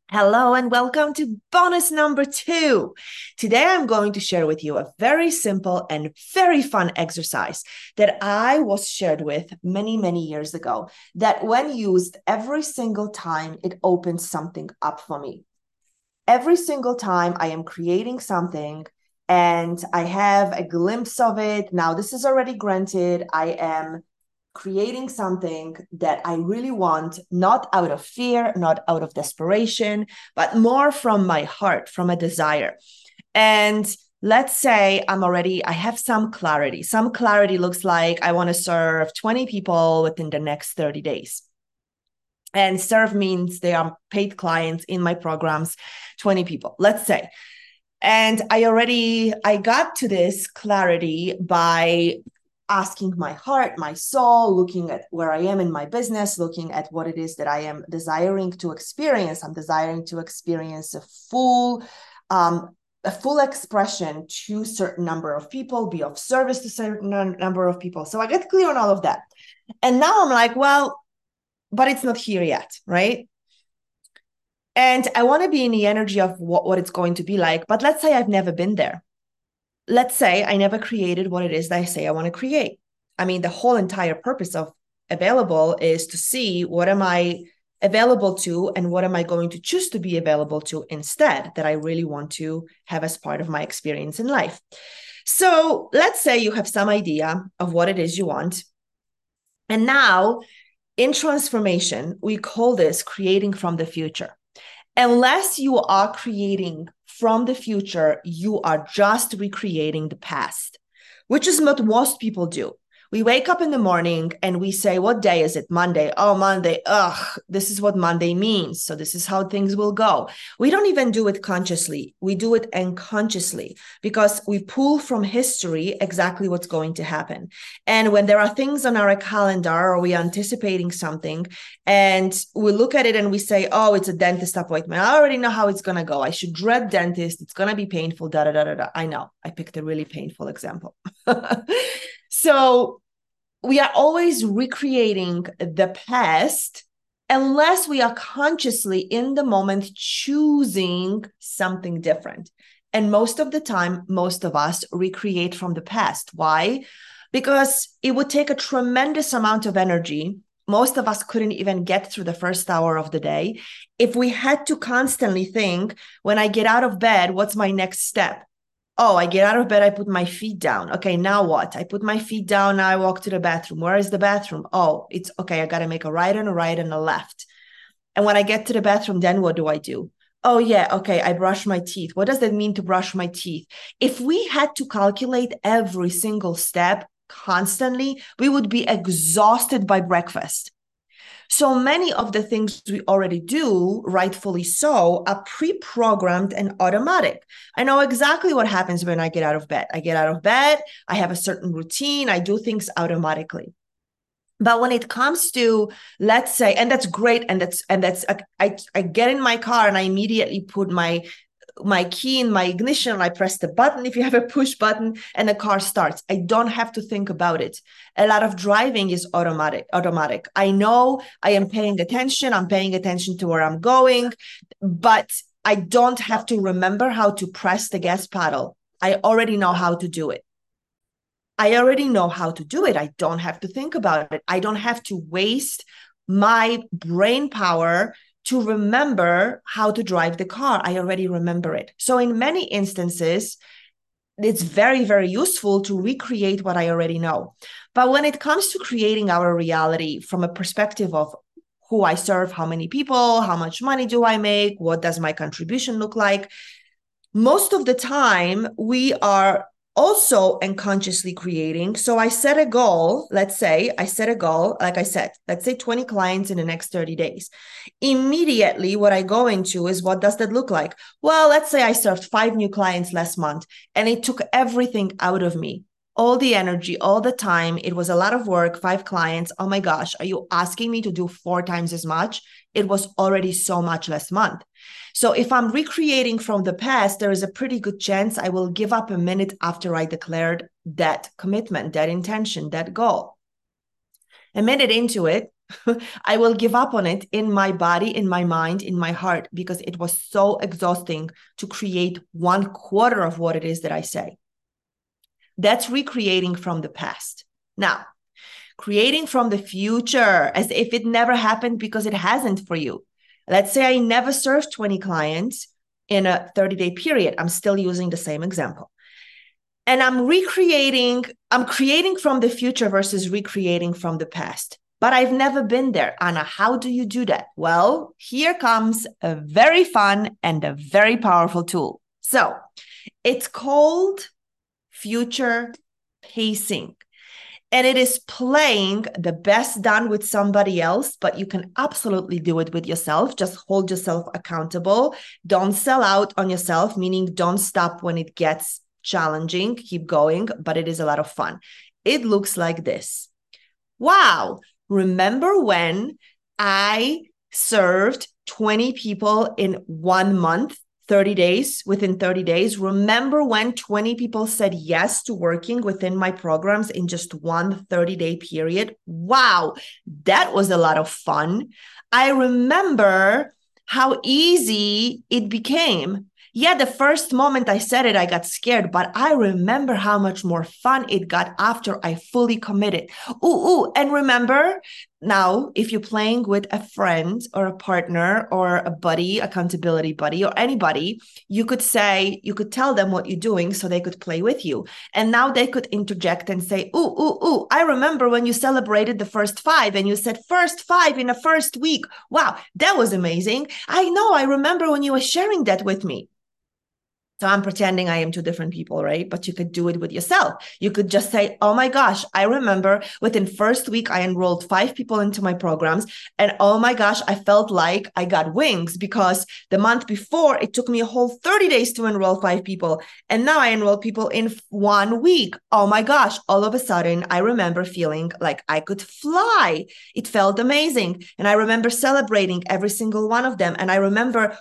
Hello and welcome to bonus number 2. Today I'm going to share with you a very simple and very fun exercise that I was shared with many, many years ago that when used every single time, it opens something up for me. Every single time I am creating something and I have a glimpse of it. Now, this is already granted. I am creating something that I really want, not out of fear, not out of desperation, but more from my heart, from a desire. And let's say I have some clarity. Some clarity looks like I want to serve 20 people within the next 30 days. And serve means they are paid clients in my programs, 20 people, let's say. And I got to this clarity by asking my heart, my soul, looking at where I am in my business, looking at what it is that I am desiring to experience. I'm desiring to experience a full expression to a certain number of people, be of service to a certain number of people. So I get clear on all of that. And now I'm like, well, but it's not here yet, right? And I want to be in the energy of what it's going to be like. But let's say I've never been there. Let's say I never created what it is that I say I want to create. I mean, the whole entire purpose of available is to see what am I available to and what am I going to choose to be available to instead that I really want to have as part of my experience in life. So let's say you have some idea of what it is you want. And now in transformation, we call this creating from the future. Unless you are creating from the future, you are just recreating the past, which is what most people do. We wake up in the morning and we say, what day is it? Monday. Oh, Monday. Ugh, this is what Monday means. So this is how things will go. We don't even do it consciously. We do it unconsciously because we pull from history exactly what's going to happen. And when there are things on our calendar or we are anticipating something and we look at it and we say, oh, it's a dentist appointment. I already know how it's going to go. I should dread dentist. It's going to be painful. Da, da, da, da, da. I know. I picked a really painful example. So we are always recreating the past unless we are consciously in the moment choosing something different. And most of the time, most of us recreate from the past. Why? Because it would take a tremendous amount of energy. Most of us couldn't even get through the first hour of the day if we had to constantly think, when I get out of bed, what's my next step? Oh, I get out of bed, I put my feet down. Okay, now what? I put my feet down, now I walk to the bathroom. Where is the bathroom? Oh, it's okay, I got to make a right and a right and a left. And when I get to the bathroom, then what do I do? Oh, yeah, okay, I brush my teeth. What does that mean to brush my teeth? If we had to calculate every single step constantly, we would be exhausted by breakfast. So many of the things we already do, rightfully so, are pre-programmed and automatic. I know exactly what happens when I get out of bed. I get out of bed, I have a certain routine, I do things automatically. But when it comes to, let's say, and that's great, I get in my car and I immediately put my key in my ignition. I press the button if you have a push button and the car starts. I don't have to think about it. A lot of driving is automatic. I know I am paying attention. I'm paying attention to where I'm going, but I don't have to remember how to press the gas pedal. I already know how to do it. I already know how to do it. I don't have to think about it. I don't have to waste my brain power to remember how to drive the car. I already remember it. So in many instances, it's very, very useful to recreate what I already know. But when it comes to creating our reality from a perspective of who I serve, how many people, how much money do I make, what does my contribution look like, most of the time we are also unconsciously creating. So I set a goal. Let's say I set a goal, like I said, let's say 20 clients in the next 30 days. Immediately, what I go into is, what does that look like? Well, let's say I served 5 new clients last month and it took everything out of me. All the energy, all the time. It was a lot of work, 5 clients. Oh my gosh, are you asking me to do 4 times as much? It was already so much last month. So if I'm recreating from the past, there is a pretty good chance I will give up a minute after I declared that commitment, that intention, that goal. A minute into it, I will give up on it in my body, in my mind, in my heart, because it was so exhausting to create 1/4 of what it is that I say. That's recreating from the past. Now, creating from the future as if it never happened, because it hasn't for you. Let's say I never served 20 clients in a 30-day period. I'm still using the same example. And I'm creating from the future versus recreating from the past. But I've never been there. Anna, how do you do that? Well, here comes a very fun and a very powerful tool. So it's called future pacing. And it is playing the best done with somebody else, but you can absolutely do it with yourself. Just hold yourself accountable. Don't sell out on yourself, meaning don't stop when it gets challenging. Keep going, but it is a lot of fun. It looks like this. Wow. Remember when I served 20 people in 1 month? 30 days, within 30 days. Remember when 20 people said yes to working within my programs in just one 30-day period? Wow, that was a lot of fun. I remember how easy it became. Yeah, the first moment I said it, I got scared, but I remember how much more fun it got after I fully committed. And remember, now, if you're playing with a friend or a partner or a buddy, accountability buddy, or anybody, you could tell them what you're doing so they could play with you. And now they could interject and say, I remember when you celebrated the first 5 and you said first 5 in the first week. Wow, that was amazing. I remember when you were sharing that with me. So I'm pretending I am 2 different people, right? But you could do it with yourself. You could just say, oh my gosh, I remember within first week, I enrolled 5 people into my programs. And oh my gosh, I felt like I got wings because the month before it took me a whole 30 days to enroll 5 people. And now I enroll people in 1 week. Oh my gosh, all of a sudden I remember feeling like I could fly. It felt amazing. And I remember celebrating every single one of them. And I remember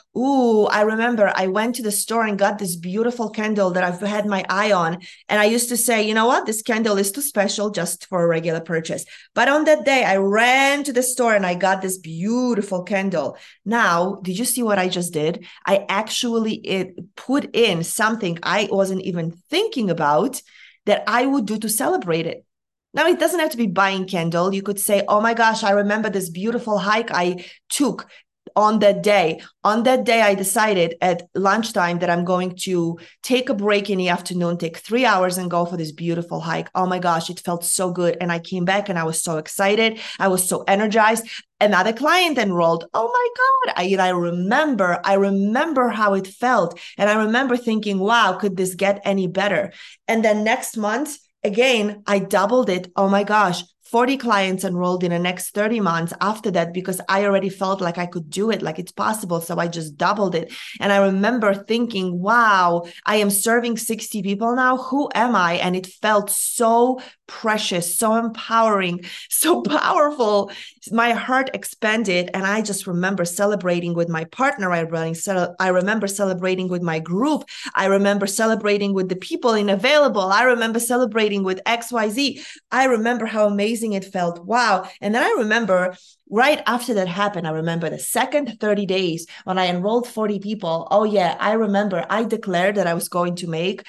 I went to the store and got this beautiful candle that I've had my eye on. And I used to say, you know what? This candle is too special just for a regular purchase. But on that day, I ran to the store and I got this beautiful candle. Now, did you see what I just did? I actually put in something I wasn't even thinking about that I would do to celebrate it. Now, it doesn't have to be buying candle. You could say, oh my gosh, I remember this beautiful hike I took on that day. On that day, I decided at lunchtime that I'm going to take a break in the afternoon, take 3 hours and go for this beautiful hike. Oh my gosh, it felt so good. And I came back and I was so excited. I was so energized. Another client enrolled. Oh my God. I remember how it felt. And I remember thinking, wow, could this get any better? And then next month, again, I doubled it. Oh my gosh. 40 clients enrolled in the next 30 months after that because I already felt like I could do it, like it's possible. So I just doubled it. And I remember thinking, wow, I am serving 60 people now. Who am I? And it felt so precious, so empowering, so powerful. My heart expanded. And I just remember celebrating with my partner. I remember celebrating with my group. I remember celebrating with the people in Available. I remember celebrating with XYZ. I remember how amazing it felt. Wow. And then I remember right after that happened, I remember the second 30 days when I enrolled 40 people. Oh yeah, I remember I declared that I was going to make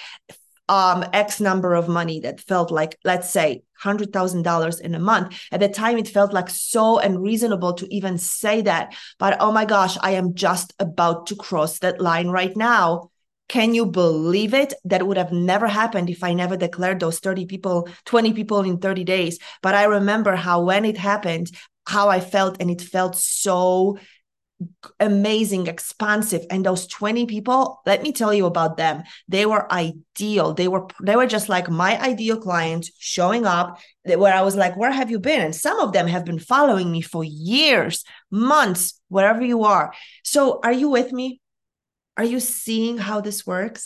X number of money that felt like, let's say, $100,000 in a month. At the time, it felt like so unreasonable to even say that. But oh my gosh, I am just about to cross that line right now. Can you believe it? That would have never happened if I never declared those 30 people, 20 people in 30 days. But I remember how when it happened, how I felt, and it felt so amazing, expansive. And those 20 people, let me tell you about them. They were ideal. They were just like my ideal clients showing up where I was like, where have you been? And some of them have been following me for years, months, wherever you are. So are you with me? Are you seeing how this works?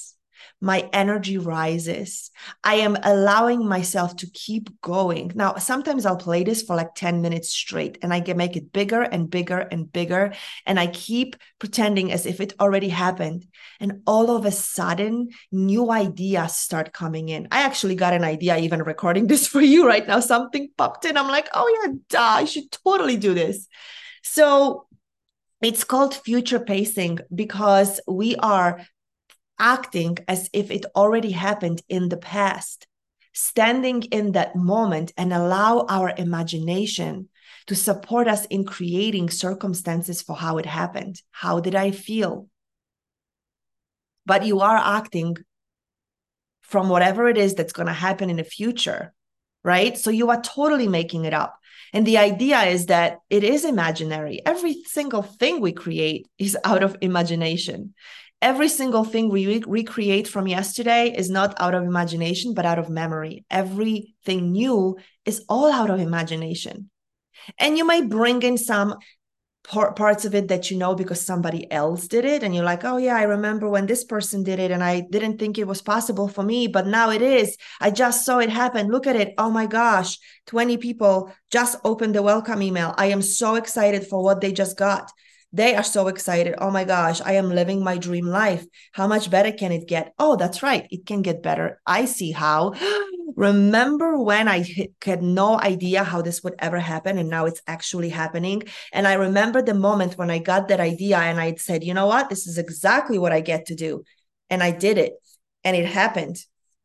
my energy rises. I am allowing myself to keep going. Now, sometimes I'll play this for like 10 minutes straight and I can make it bigger and bigger and bigger. And I keep pretending as if it already happened. And all of a sudden, new ideas start coming in. I actually got an idea even recording this for you right now. Something popped in. I'm like, oh yeah, duh, I should totally do this. So it's called future pacing because we are acting as if it already happened in the past, standing in that moment and allow our imagination to support us in creating circumstances for how it happened. How did I feel? But you are acting from whatever it is that's going to happen in the future, right? So you are totally making it up. And the idea is that it is imaginary. Every single thing we create is out of imagination. Every single thing we recreate from yesterday is not out of imagination, but out of memory. Everything new is all out of imagination. And you might bring in some parts of it that you know because somebody else did it. And you're like, oh, yeah, I remember when this person did it and I didn't think it was possible for me, but now it is. I just saw it happen. Look at it. Oh my gosh, 20 people just opened the welcome email. I am so excited for what they just got. They are so excited. Oh my gosh, I am living my dream life. How much better can it get? Oh, that's right. It can get better. I see how. Remember when I had no idea how this would ever happen and now it's actually happening? And I remember the moment when I got that idea and I said, you know what? This is exactly what I get to do. And I did it and it happened.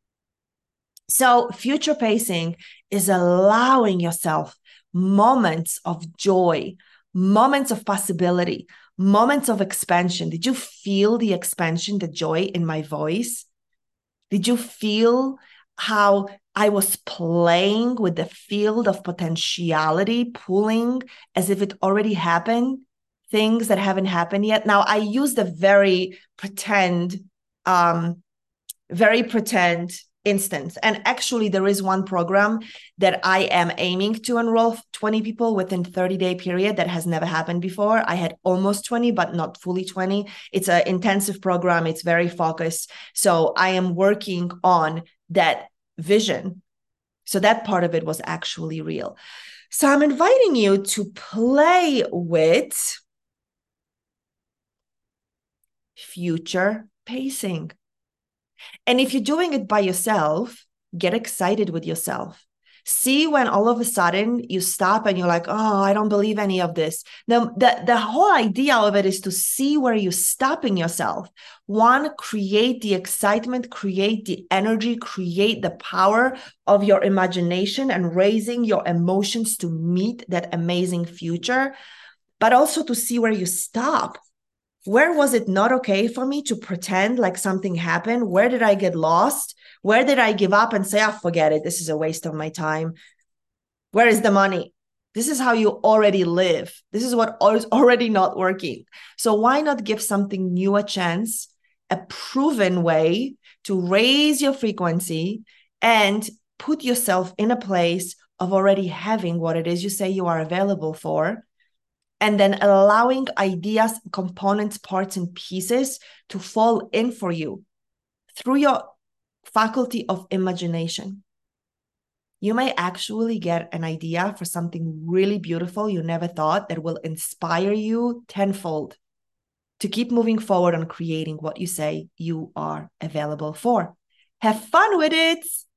So future pacing is allowing yourself moments of joy, moments of possibility, moments of expansion. Did you feel the expansion, the joy in my voice? Did you feel how I was playing with the field of potentiality, pulling as if it already happened, things that haven't happened yet? Now, I used a very pretend instance. And actually, there is one program that I am aiming to enroll 20 people within 30-day period that has never happened before. I had almost 20, but not fully 20. It's an intensive program. It's very focused. So I am working on that vision. So that part of it was actually real. So I'm inviting you to play with future pacing. And if you're doing it by yourself, get excited with yourself. See when all of a sudden you stop and you're like, oh, I don't believe any of this. Now, the whole idea of it is to see where you're stopping yourself. One, create the excitement, create the energy, create the power of your imagination and raising your emotions to meet that amazing future, but also to see where you stop. Where was it not okay for me to pretend like something happened? Where did I get lost? Where did I give up and say, oh, forget it. This is a waste of my time. Where is the money? This is how you already live. This is what is already not working. So why not give something new a chance, a proven way to raise your frequency and put yourself in a place of already having what it is you say you are available for, and then allowing ideas, components, parts, and pieces to fall in for you through your faculty of imagination. You may actually get an idea for something really beautiful you never thought that will inspire you tenfold to keep moving forward on creating what you say you are available for. Have fun with it.